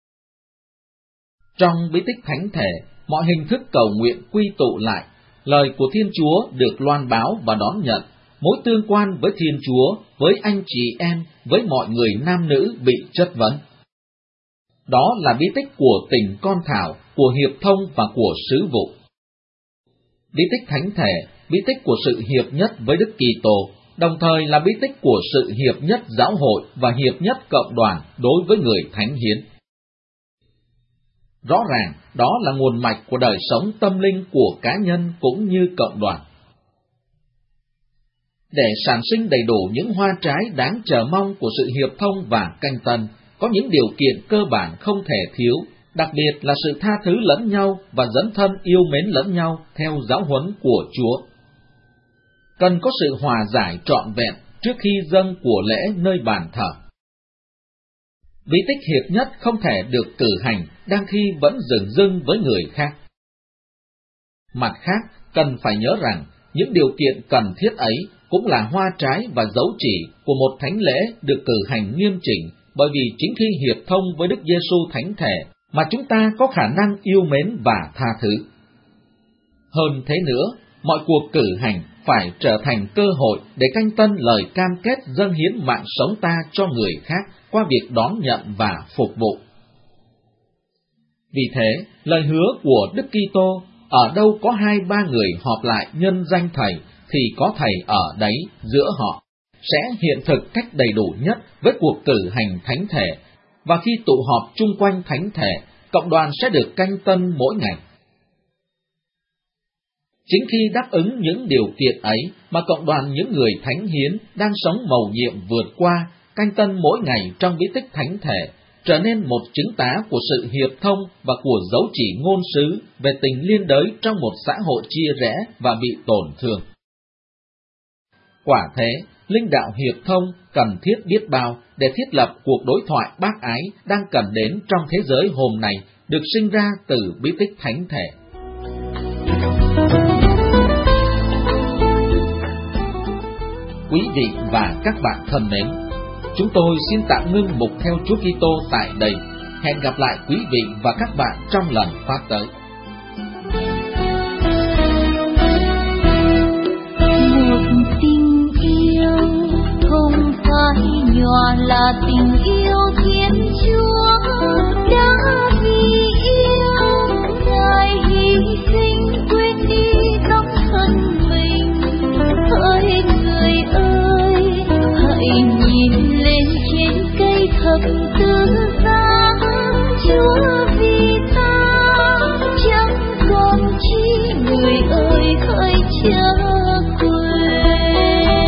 Trong bí tích thánh thể, mọi hình thức cầu nguyện quy tụ lại, lời của Thiên Chúa được loan báo và đón nhận, mối tương quan với Thiên Chúa, với anh chị em, với mọi người nam nữ bị chất vấn. Đó là bí tích của tình con thảo, của hiệp thông và của sứ vụ. Bí tích thánh thể, bí tích của sự hiệp nhất với Đức Kitô, đồng thời là bí tích của sự hiệp nhất giáo hội và hiệp nhất cộng đoàn đối với người thánh hiến. Rõ ràng, đó là nguồn mạch của đời sống tâm linh của cá nhân cũng như cộng đoàn. Để sản sinh đầy đủ những hoa trái đáng chờ mong của sự hiệp thông và canh tân, có những điều kiện cơ bản không thể thiếu, đặc biệt là sự tha thứ lẫn nhau và dấn thân yêu mến lẫn nhau theo giáo huấn của Chúa. Cần có sự hòa giải trọn vẹn trước khi dâng của lễ nơi bàn thờ. Bí tích hiệp nhất không thể được cử hành đang khi vẫn dửng dưng với người khác. Mặt khác, cần phải nhớ rằng, những điều kiện cần thiết ấy cũng là hoa trái và dấu chỉ của một thánh lễ được cử hành nghiêm chỉnh bởi vì chính khi hiệp thông với Đức Giêsu thánh thể mà chúng ta có khả năng yêu mến và tha thứ. Hơn thế nữa, mọi cuộc cử hành phải trở thành cơ hội để canh tân lời cam kết dâng hiến mạng sống ta cho người khác qua việc đón nhận và phục vụ. Vì thế, lời hứa của Đức Kitô, ở đâu có 2-3 người họp lại nhân danh Thầy, thì có Thầy ở đấy giữa họ, sẽ hiện thực cách đầy đủ nhất với cuộc cử hành thánh thể, và khi tụ họp chung quanh thánh thể, cộng đoàn sẽ được canh tân mỗi ngày. Chính khi đáp ứng những điều kiện ấy mà cộng đoàn những người thánh hiến đang sống mầu nhiệm vượt qua, canh tân mỗi ngày trong bí tích thánh thể, trở nên một chứng tá của sự hiệp thông và của dấu chỉ ngôn sứ về tình liên đới trong một xã hội chia rẽ và bị tổn thương. Quả thế, linh đạo hiệp thông cần thiết biết bao để thiết lập cuộc đối thoại bác ái đang cần đến trong thế giới hôm nay, được sinh ra từ bí tích thánh thể. Quý vị và các bạn thân mến, chúng tôi xin tạm ngưng mục theo Chúa Kitô tại đây. Hẹn gặp lại quý vị và các bạn trong lần phát tới. Một tình yêu không phải nhỏ là tình yêu Thiên Chúa, đã vì yêu Ngài hy sinh quên đi tấm thân mình. Hỡi người ơi, hãy nhìn lên trên cây thập tự giá, Chúa vì ta chẳng còn chi. Người ơi hỡi chớ quên,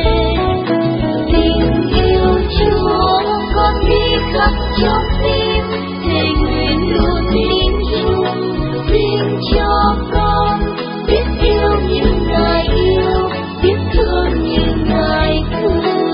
tình yêu Chúa con đi khắp trong tim, thề nguyện luôn tin chung, tin cho con biết yêu như Ngài yêu, biết thương như Ngài thương.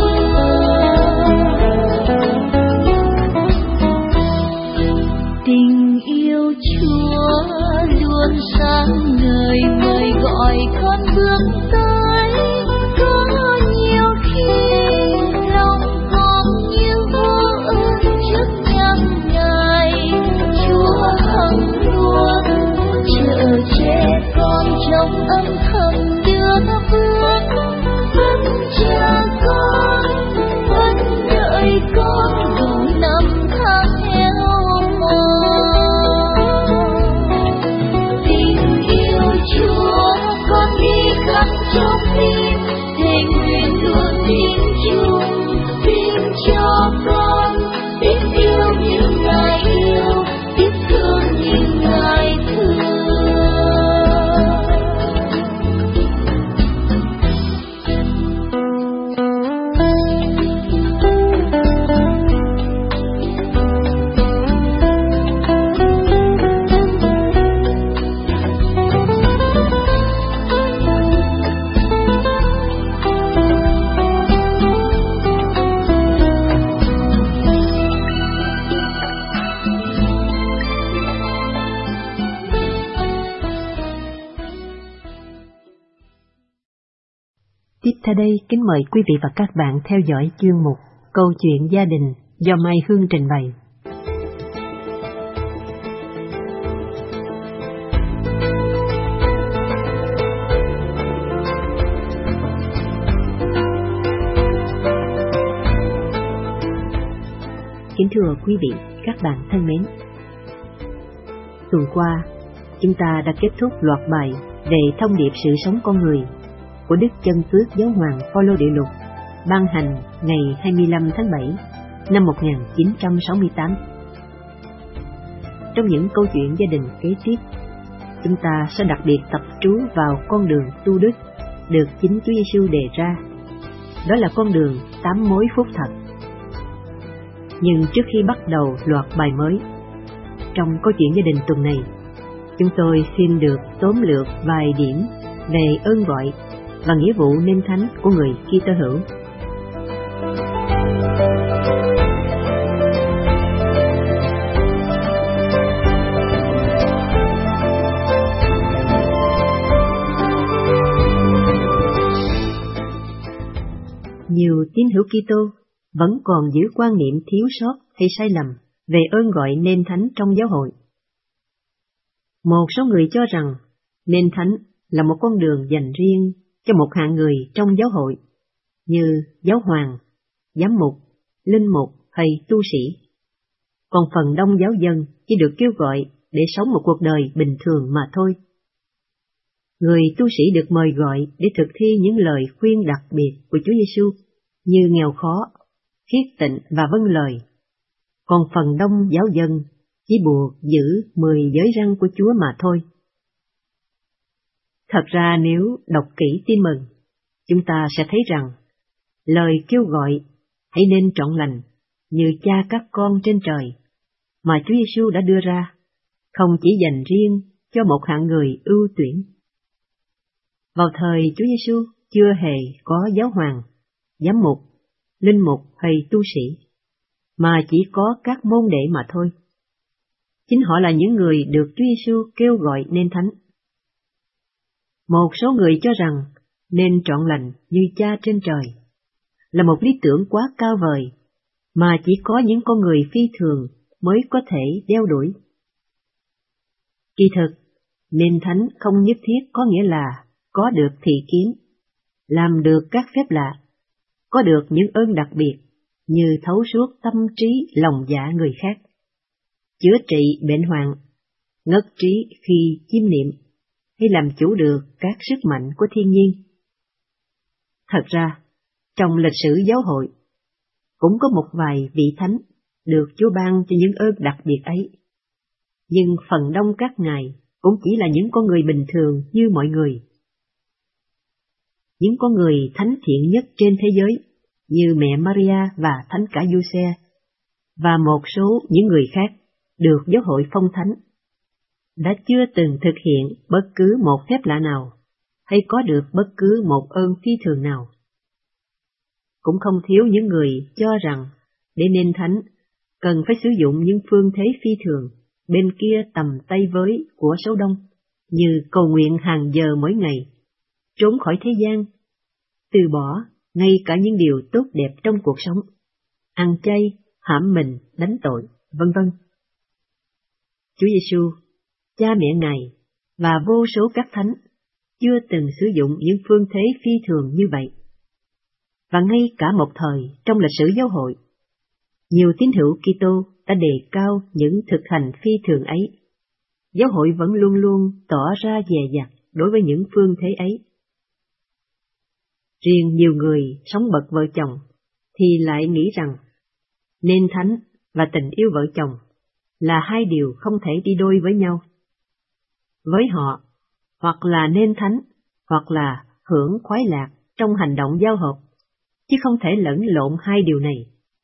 Tình yêu Chúa luôn sáng ngời mời gọi con bước tới. Có nhiều khi lòng con như vô ơn trước ngang Ngài, Chúa hằng luôn chờ che con trong âm thầm đưa bước, vẫn chờ con, vẫn đợi con đủ năm tháng theo mòn. Tình yêu Chúa con đi khắp trong tim, thề nguyện luôn tin chung, tin cho con biết yêu như Ngài yêu, biết thương như Ngài thương. Tiếp theo đây, kính mời quý vị và các bạn theo dõi chuyên mục Câu chuyện gia đình do Mai Hương trình bày. Kính thưa quý vị, các bạn thân mến, tuần qua chúng ta đã kết thúc loạt bài về thông điệp sự sống con người của Đức Chân Phước Giáo hoàng Phaolô Đệ Lục, ban hành ngày 25 tháng 7 năm 1968. Trong những câu chuyện gia đình kế tiếp, chúng ta sẽ đặc biệt tập trú vào con đường tu đức được chính Chúa Giêsu đề ra. Đó là con đường 8 mối phúc thật. Nhưng trước khi bắt đầu loạt bài mới, trong câu chuyện gia đình tuần này, chúng tôi xin được tóm lược vài điểm về ơn gọi và nghĩa vụ nên thánh của người Kitô hữu. Nhiều tín hữu Kitô vẫn còn giữ quan niệm thiếu sót hay sai lầm về ơn gọi nên thánh trong giáo hội. Một số người cho rằng nên thánh là một con đường dành riêng cho một hạng người trong giáo hội, như giáo hoàng, giám mục, linh mục hay tu sĩ. Còn phần đông giáo dân chỉ được kêu gọi để sống một cuộc đời bình thường mà thôi. Người tu sĩ được mời gọi để thực thi những lời khuyên đặc biệt của Chúa Giêsu như nghèo khó, khiết tịnh và vâng lời. Còn phần đông giáo dân chỉ buộc giữ 10 giới răn của Chúa mà thôi. Thật ra nếu đọc kỹ Tin Mừng, chúng ta sẽ thấy rằng lời kêu gọi hãy nên trọn lành như Cha các con trên trời mà Chúa Giêsu đã đưa ra, không chỉ dành riêng cho một hạng người ưu tuyển. Vào thời Chúa Giêsu chưa hề có giáo hoàng, giám mục, linh mục hay tu sĩ, mà chỉ có các môn đệ mà thôi. Chính họ là những người được Chúa Giêsu kêu gọi nên thánh. Một số người cho rằng nên trọn lành như Cha trên trời là một lý tưởng quá cao vời mà chỉ có những con người phi thường mới có thể đeo đuổi. Kỳ thực, nên thánh không nhất thiết có nghĩa là có được thị kiến, làm được các phép lạ, có được những ơn đặc biệt như thấu suốt tâm trí lòng dạ người khác, chữa trị bệnh hoạn, ngất trí khi chiêm niệm, hay làm chủ được các sức mạnh của thiên nhiên. Thật ra, trong lịch sử giáo hội, cũng có một vài vị thánh được Chúa ban cho những ơn đặc biệt ấy. Nhưng phần đông các ngài cũng chỉ là những con người bình thường như mọi người. Những con người thánh thiện nhất trên thế giới như mẹ Maria và thánh cả Giuse và một số những người khác được giáo hội phong thánh đã chưa từng thực hiện bất cứ một phép lạ nào hay có được bất cứ một ơn phi thường nào. Cũng không thiếu những người cho rằng để nên thánh cần phải sử dụng những phương thế phi thường bên kia tầm tay với của số đông, như cầu nguyện hàng giờ mỗi ngày, trốn khỏi thế gian, từ bỏ ngay cả những điều tốt đẹp trong cuộc sống, ăn chay, hãm mình, đánh tội, vân vân. Chúa Giêsu, Cha mẹ Ngài và vô số các thánh chưa từng sử dụng những phương thế phi thường như vậy. Và ngay cả một thời trong lịch sử giáo hội, nhiều tín hữu Kitô đã đề cao những thực hành phi thường ấy. Giáo hội vẫn luôn luôn tỏ ra dè dặt đối với những phương thế ấy. Riêng nhiều người sống bậc vợ chồng thì lại nghĩ rằng nên thánh và tình yêu vợ chồng là hai điều không thể đi đôi với nhau. Với họ, hoặc là nên thánh, hoặc là hưởng khoái lạc trong hành động giao hợp, chứ không thể lẫn lộn hai điều này.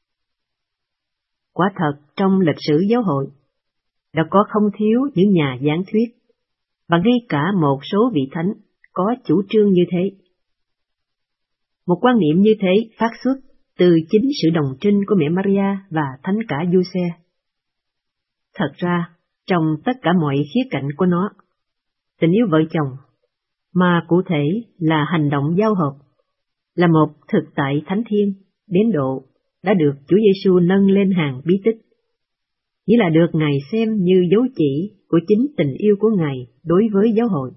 Quả thật, trong lịch sử giáo hội, đã có không thiếu những nhà giảng thuyết, và ngay cả một số vị thánh có chủ trương như thế. Một quan niệm như thế phát xuất từ chính sự đồng trinh của mẹ Maria và thánh cả Giuse. Thật ra, trong tất cả mọi khía cạnh của nó, tình yêu vợ chồng, mà cụ thể là hành động giao hợp, là một thực tại thánh thiên đến độ đã được Chúa Giêsu nâng lên hàng bí tích, nghĩa là được Ngài xem như dấu chỉ của chính tình yêu của Ngài đối với giáo hội.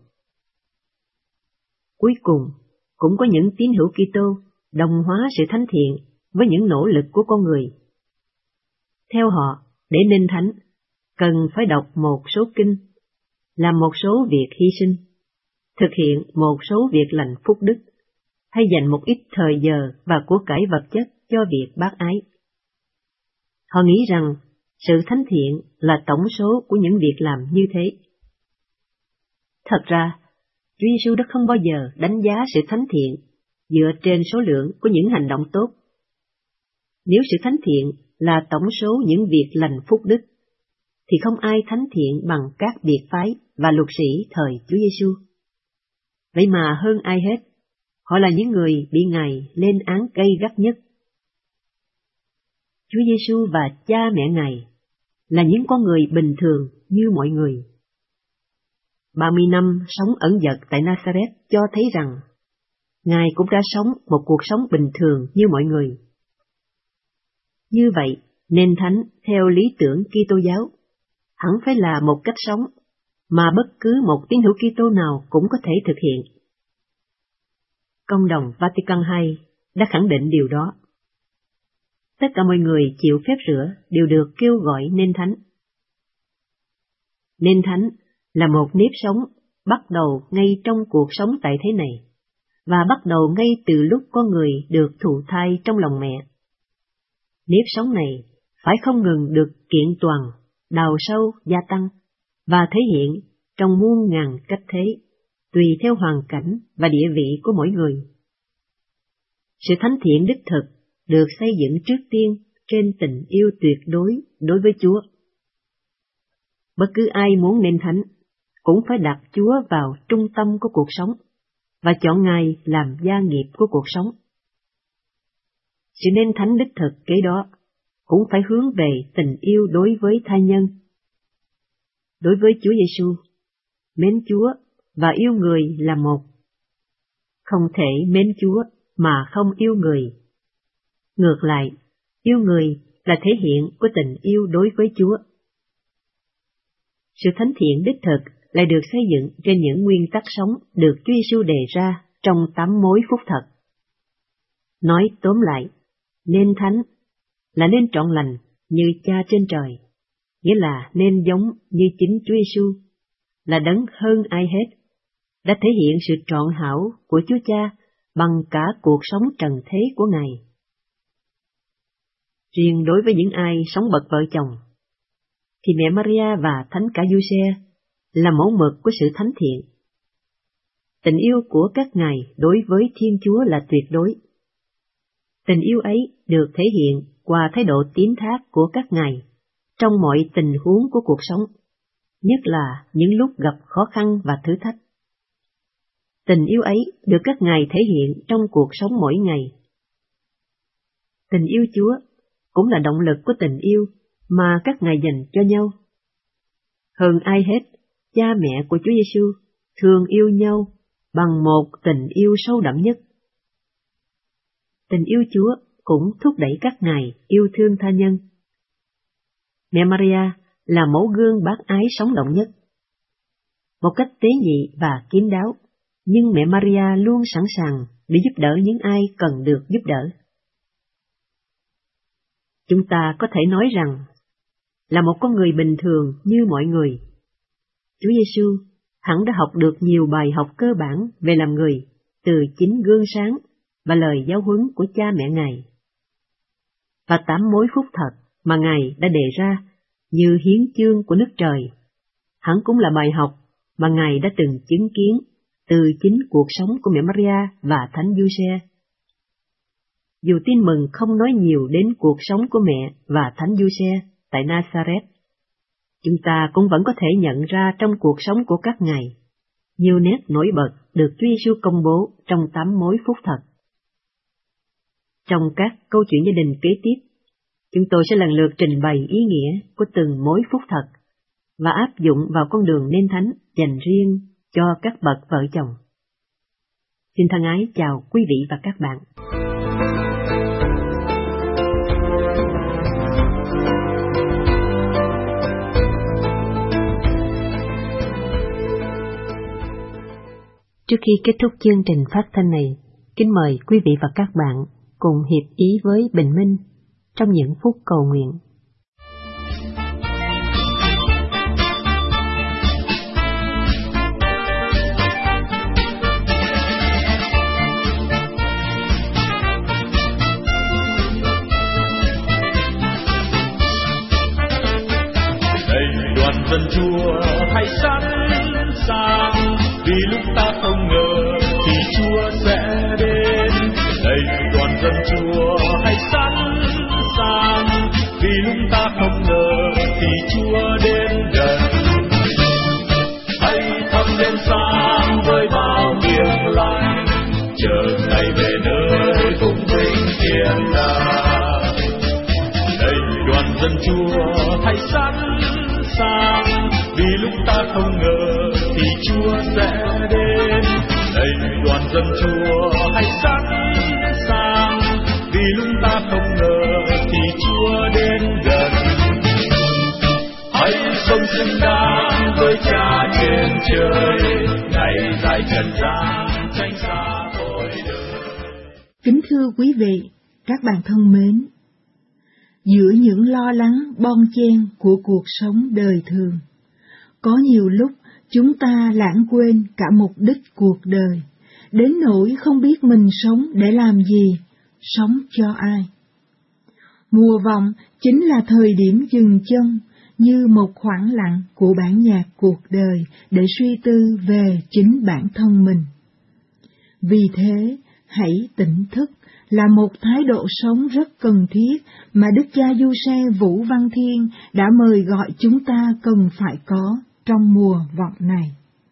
Cuối cùng, cũng có những tín hữu Kitô đồng hóa sự thánh thiện với những nỗ lực của con người. Theo họ, để nên thánh, cần phải đọc một số kinh, làm một số việc hy sinh, thực hiện một số việc lành phúc đức, hay dành một ít thời giờ và của cải vật chất cho việc bác ái. Họ nghĩ rằng sự thánh thiện là tổng số của những việc làm như thế. Thật ra, Chúa Giêsu đã không bao giờ đánh giá sự thánh thiện dựa trên số lượng của những hành động tốt. Nếu sự thánh thiện là tổng số những việc lành phúc đức, thì không ai thánh thiện bằng các biệt phái và luật sĩ thời Chúa Giêsu. Vậy mà hơn ai hết, họ là những người bị Ngài lên án gay gắt nhất. Chúa Giêsu và Cha mẹ Ngài là những con người bình thường như mọi người. 30 năm sống ẩn dật tại Nazareth cho thấy rằng Ngài cũng đã sống một cuộc sống bình thường như mọi người. Như vậy, nên thánh theo lý tưởng Kitô giáo hẳn phải là một cách sống mà bất cứ một tín hữu Kitô nào cũng có thể thực hiện. Công đồng Vatican II đã khẳng định điều đó. Tất cả mọi người chịu phép rửa đều được kêu gọi nên thánh. Nên thánh là một nếp sống bắt đầu ngay trong cuộc sống tại thế này, và bắt đầu ngay từ lúc con người được thụ thai trong lòng mẹ. Nếp sống này phải không ngừng được kiện toàn, đào sâu, gia tăng, và thể hiện trong muôn ngàn cách thế, tùy theo hoàn cảnh và địa vị của mỗi người. Sự thánh thiện đích thực được xây dựng trước tiên trên tình yêu tuyệt đối với Chúa. Bất cứ ai muốn nên thánh cũng phải đặt Chúa vào trung tâm của cuộc sống và chọn Ngài làm gia nghiệp của cuộc sống. Sự nên thánh đích thực kế đó cũng phải hướng về tình yêu đối với tha nhân. Đối với Chúa Giêsu, mến Chúa và yêu người là một. Không thể mến Chúa mà không yêu người. Ngược lại, yêu người là thể hiện của tình yêu đối với Chúa. Sự thánh thiện đích thực lại được xây dựng trên những nguyên tắc sống được Chúa Giêsu đề ra trong 8 mối phúc thật. Nói tóm lại, nên thánh là nên trọn lành như Cha trên trời, nghĩa là nên giống như chính Chúa Giêsu, là đấng hơn ai hết, đã thể hiện sự trọn hảo của Chúa Cha bằng cả cuộc sống trần thế của Ngài. Riêng đối với những ai sống bậc vợ chồng, thì mẹ Maria và Thánh cả Giuse là mẫu mực của sự thánh thiện. Tình yêu của các ngài đối với Thiên Chúa là tuyệt đối. Tình yêu ấy được thể hiện qua thái độ tín thác của các ngài trong mọi tình huống của cuộc sống, nhất là những lúc gặp khó khăn và thử thách. Tình yêu ấy được các ngài thể hiện trong cuộc sống mỗi ngày. Tình yêu Chúa cũng là động lực của tình yêu mà các ngài dành cho nhau. Hơn ai hết, cha mẹ của Chúa Giêsu thương yêu nhau bằng một tình yêu sâu đậm nhất. Tình yêu Chúa cũng thúc đẩy các ngài yêu thương tha nhân. Mẹ Maria là mẫu gương bác ái sống động nhất. Một cách tế nhị và kín đáo, nhưng mẹ Maria luôn sẵn sàng để giúp đỡ những ai cần được giúp đỡ. Chúng ta có thể nói rằng, là một con người bình thường như mọi người, Chúa Giêsu hẳn đã học được nhiều bài học cơ bản về làm người từ chính gương sáng và lời giáo huấn của cha mẹ Ngài. Và 8 mối phúc thật mà Ngài đã đề ra như hiến chương của nước trời, hẳn cũng là bài học mà Ngài đã từng chứng kiến từ chính cuộc sống của mẹ Maria và Thánh Giuse. Dù Tin Mừng không nói nhiều đến cuộc sống của mẹ và Thánh Giuse tại Nazareth, chúng ta cũng vẫn có thể nhận ra trong cuộc sống của các ngài nhiều nét nổi bật được Chúa Giêsu công bố trong 8 mối phúc thật. Trong các câu chuyện gia đình kế tiếp, chúng tôi sẽ lần lượt trình bày ý nghĩa của từng mối phúc thật và áp dụng vào con đường nên thánh dành riêng cho các bậc vợ chồng. Xin thân ái chào quý vị và các bạn. Trước khi kết thúc chương trình phát thanh này, kính mời quý vị và các bạn cùng hiệp ý với Bình Minh trong những phút cầu nguyện. Đây đoàn dân Chúa hãy sẵn sàng, vì lúc ta không ngờ thì Chúa sẽ đến. Đây đoàn dân Chúa hãy sẵn sàng, vì lúc ta không ngờ thì Chúa đến gần. Hãy thắp đèn sáng với bao tiếng lành, chờ ngày về nơi phúc vinh thiên đàng. Đây đoàn dân Chúa hãy sẵn sàng, vì lúc ta không ngờ thì Chúa sẽ đến. Đây đoàn dân Chúa hãy sẵn sàng, vì lúc ta không ngờ thì Chúa xứng đáng với Cha trên trời, ngày dài trần gian tránh xa tội đời. Kính thưa quý vị, các bạn thân mến, giữa những lo lắng bon chen của cuộc sống đời thường, có nhiều lúc chúng ta lãng quên cả mục đích cuộc đời, đến nỗi không biết mình sống để làm gì, sống cho ai. Mùa vọng chính là thời điểm dừng chân, như một khoảng lặng của bản nhạc cuộc đời để suy tư về chính bản thân mình. Vì thế, hãy tỉnh thức là một thái độ sống rất cần thiết mà Đức Cha Giuse Vũ Văn Thiên đã mời gọi chúng ta cần phải có trong mùa vọng này.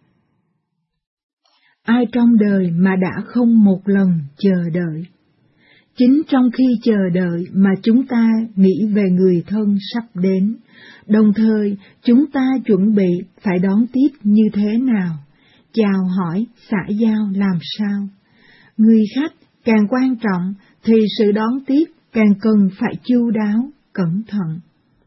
Ai trong đời mà đã không một lần chờ đợi? Chính trong khi chờ đợi mà chúng ta nghĩ về người thân sắp đến, đồng thời chúng ta chuẩn bị phải đón tiếp như thế nào, chào hỏi, xã giao làm sao. Người khách càng quan trọng thì sự đón tiếp càng cần phải chu đáo, cẩn thận.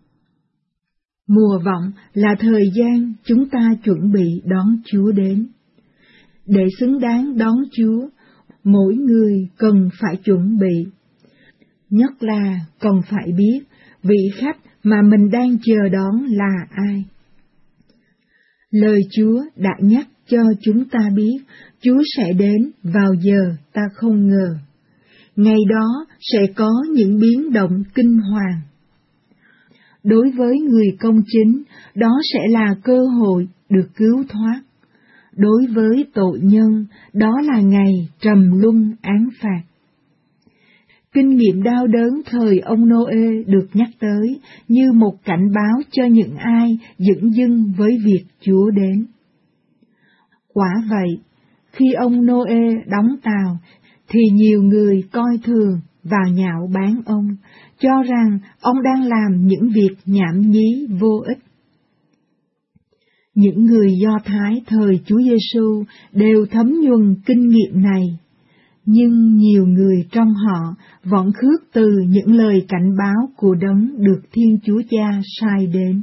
Mùa vọng là thời gian chúng ta chuẩn bị đón Chúa đến. Để xứng đáng đón Chúa, mỗi người cần phải chuẩn bị. Nhất là cần phải biết vị khách mà mình đang chờ đón là ai. Lời Chúa đã nhắc cho chúng ta biết Chúa sẽ đến vào giờ ta không ngờ. Ngày đó sẽ có những biến động kinh hoàng. Đối với người công chính, đó sẽ là cơ hội được cứu thoát. Đối với tội nhân, đó là ngày trầm luân án phạt. Kinh nghiệm đau đớn thời ông Noe được nhắc tới như một cảnh báo cho những ai dửng dưng với việc Chúa đến. Quả vậy, khi ông Noe đóng tàu, thì nhiều người coi thường và nhạo báng ông, cho rằng ông đang làm những việc nhảm nhí vô ích. Những người Do Thái thời Chúa Giêsu đều thấm nhuần kinh nghiệm này, nhưng nhiều người trong họ vẫn khước từ những lời cảnh báo của Đấng được Thiên Chúa Cha sai đến.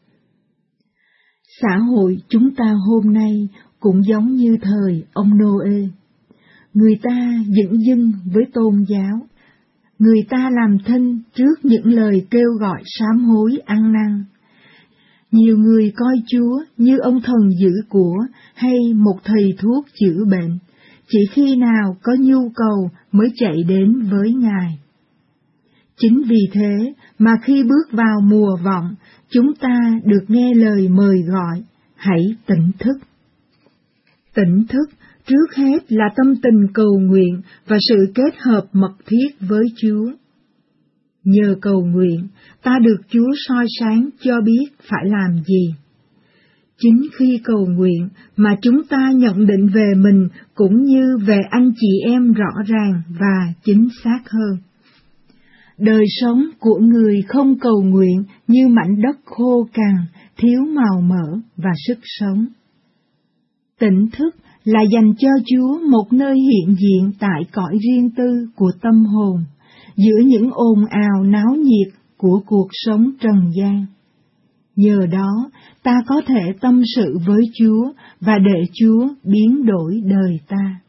Xã hội chúng ta hôm nay cũng giống như thời ông Noe. Người ta dửng dưng với tôn giáo, người ta làm thinh trước những lời kêu gọi sám hối ăn năn. Nhiều người coi Chúa như ông thần giữ của hay một thầy thuốc chữa bệnh, chỉ khi nào có nhu cầu mới chạy đến với Ngài. Chính vì thế mà khi bước vào mùa vọng, chúng ta được nghe lời mời gọi, hãy tỉnh thức. Tỉnh thức trước hết là tâm tình cầu nguyện và sự kết hợp mật thiết với Chúa. Nhờ cầu nguyện, ta được Chúa soi sáng cho biết phải làm gì. Chính khi cầu nguyện mà chúng ta nhận định về mình cũng như về anh chị em rõ ràng và chính xác hơn. Đời sống của người không cầu nguyện như mảnh đất khô cằn, thiếu màu mỡ và sức sống. Tỉnh thức là dành cho Chúa một nơi hiện diện tại cõi riêng tư của tâm hồn, giữa những ồn ào náo nhiệt của cuộc sống trần gian. Nhờ đó, ta có thể tâm sự với Chúa và để Chúa biến đổi đời ta.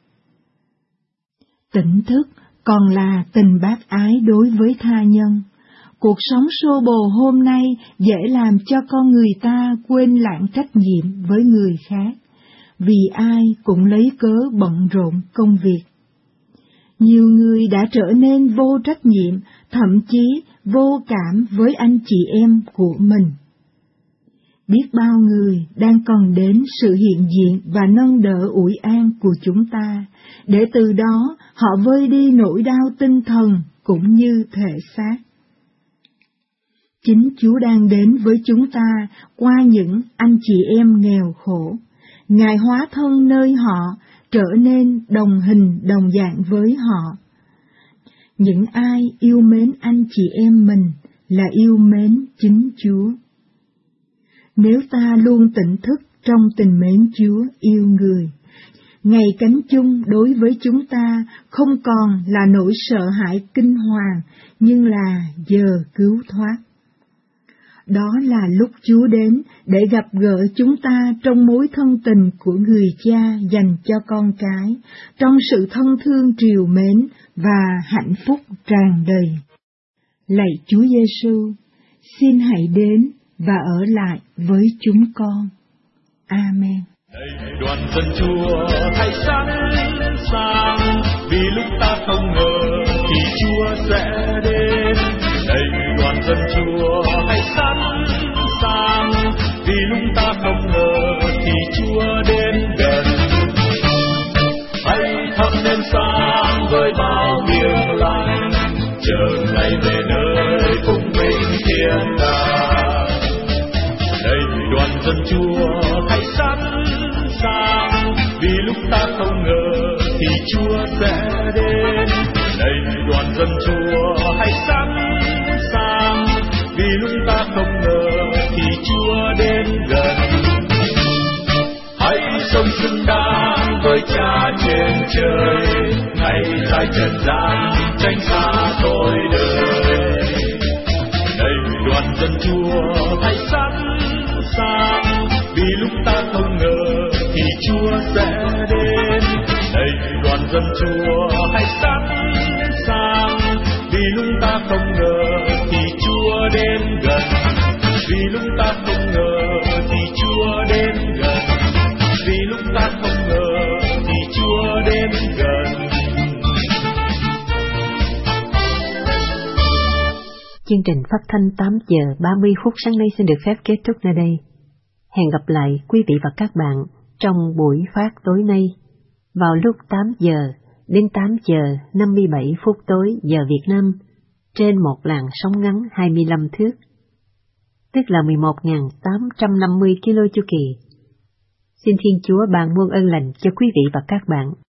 Tỉnh thức còn là tình bác ái đối với tha nhân. Cuộc sống xô bồ hôm nay dễ làm cho con người ta quên lãng trách nhiệm với người khác, vì ai cũng lấy cớ bận rộn công việc. Nhiều người đã trở nên vô trách nhiệm, thậm chí vô cảm với anh chị em của mình. Biết bao người đang cần đến sự hiện diện và nâng đỡ ủi an của chúng ta, để từ đó họ vơi đi nỗi đau tinh thần cũng như thể xác. Chính Chúa đang đến với chúng ta qua những anh chị em nghèo khổ. Ngài hóa thân nơi họ, trở nên đồng hình đồng dạng với họ. Những ai yêu mến anh chị em mình là yêu mến chính Chúa. Nếu ta luôn tỉnh thức trong tình mến Chúa yêu người, ngày cánh chung đối với chúng ta không còn là nỗi sợ hãi kinh hoàng, nhưng là giờ cứu thoát. đó là lúc Chúa đến để gặp gỡ chúng ta trong mối thân tình của người cha dành cho con cái, trong sự thân thương trìu mến và hạnh phúc tràn đầy. Lạy Chúa Giêsu, xin hãy đến và ở lại với chúng con. Amen. Đây đoàn dân Chúa hãy sẵn sàng, vì lúc ta không ngờ thì Chúa sẽ đến. Đây đoàn dân Chúa hãy sẵn sàng, vì lúc ta không ngờ thì Chúa đến gần. Hãy thắp nến sáng với bao tiếng lành, chờ ngày về nơi phúc vinh thiên đàng. Đây đoàn dân Chúa hãy sẵn sàng, vì lúc ta không ngờ thì Chúa sẽ đến. Đây đoàn dân Chúa hãy sẵn sàng, vì lúc ta không ngờ thì Chúa đến gần. Hãy sống xứng đáng với Cha trên trời, ngày dài trần gian tránh xa tội đời. Đây đoàn dân Chúa hãy sẵn sàng, vì lúc ta không ngờ thì Chúa sẽ đến. Đây đoàn dân Chúa hãy sẵn sàng, vì lúc ta không ngờ thì Chúa đến gần. Vì lúc ta không ngờ thì Chúa đến gần. Vì lúc ta không ngờ thì Chúa đến gần. Chương trình phát thanh 8 giờ 30 phút sáng nay xin được phép kết thúc nơi đây. Hẹn gặp lại quý vị và các bạn trong buổi phát tối nay vào lúc 8 giờ đến 8 giờ 57 phút tối giờ Việt Nam trên một làn sóng ngắn 25 thước, tức là 11.850 km chu kỳ. Xin Thiên Chúa ban muôn ơn lành cho quý vị và các bạn.